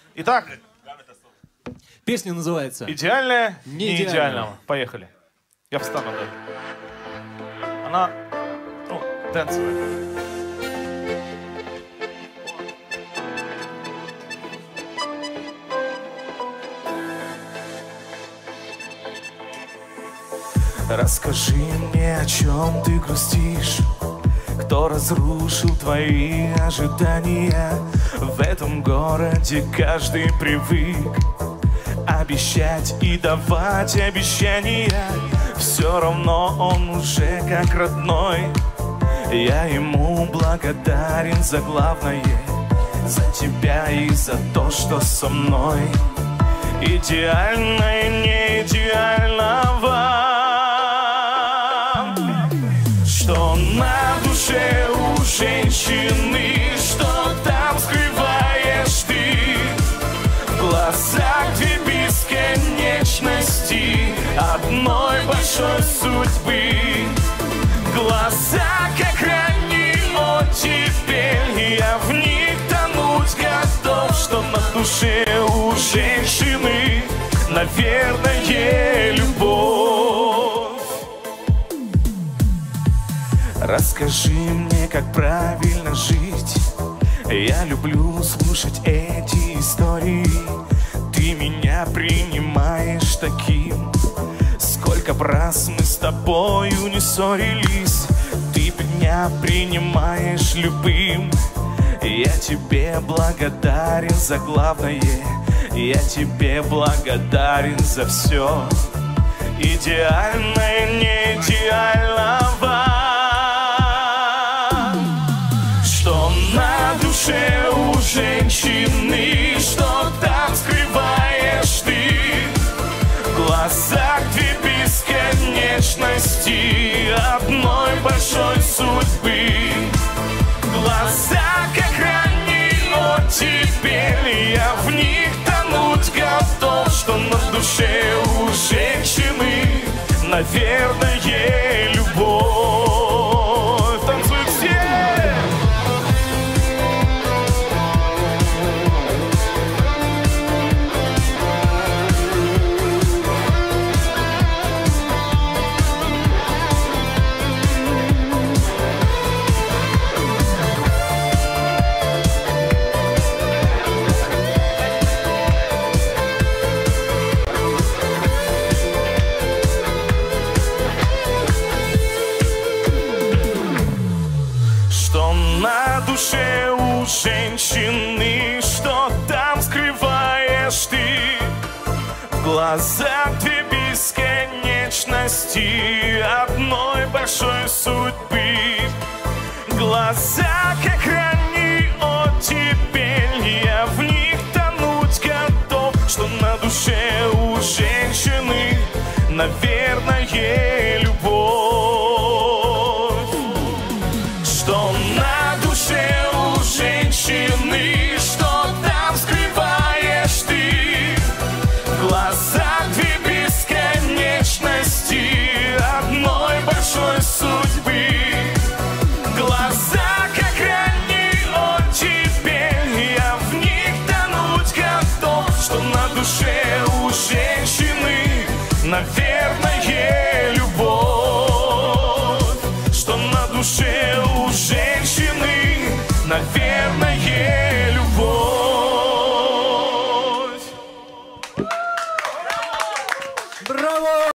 Итак, Песня называется идеальная, Не не идеальная. идеального. Поехали. Я встану даже. Она, ну, дэнсовая. Расскажи мне, о чем ты грустишь. Кто разрушил твои ожидания? В этом городе каждый привык обещать и давать обещания. Все равно он уже как родной. Я ему благодарен за главное, за тебя и за то, что со мной. Идеально и не идеального. Что на душе у женщины, что там скрываешь ты? В глазах две бесконечности одной большой судьбы. Глаза как раннего теперь, я в них тонуть готов. Что на душе у женщины, наверное, любовь. Расскажи мне, как правильно жить. Я люблю слушать эти истории. Ты меня принимаешь таким. Сколько б раз мы с тобою не ссорились, ты меня принимаешь любым. Я тебе благодарен за главное, я тебе благодарен за все. Идеально и не идеального. Что на душе у женщины, что там скрываешь ты? В глазах две бесконечности одной большой судьбы. Глаза как раннего теперь, я в них тонуть готов. Что на душе у женщины, наверное, любовь. Танцуют все! Что на душе у женщины, что там скрываешь ты? В глазах две бесконечности одной большой судьбы. Глаза как раннего теперь, я в них тонуть готов. Что на душе у женщины, наверное, любовь. Что на душе у женщины, что там скрываешь ты? В глазах две бесконечности одной большой судьбы. Глаза как раннего теперь, я в них тонуть готов. Что на душе у женщины, наверное, любовь. Что на душе у женщины, наверное, любовь. Браво!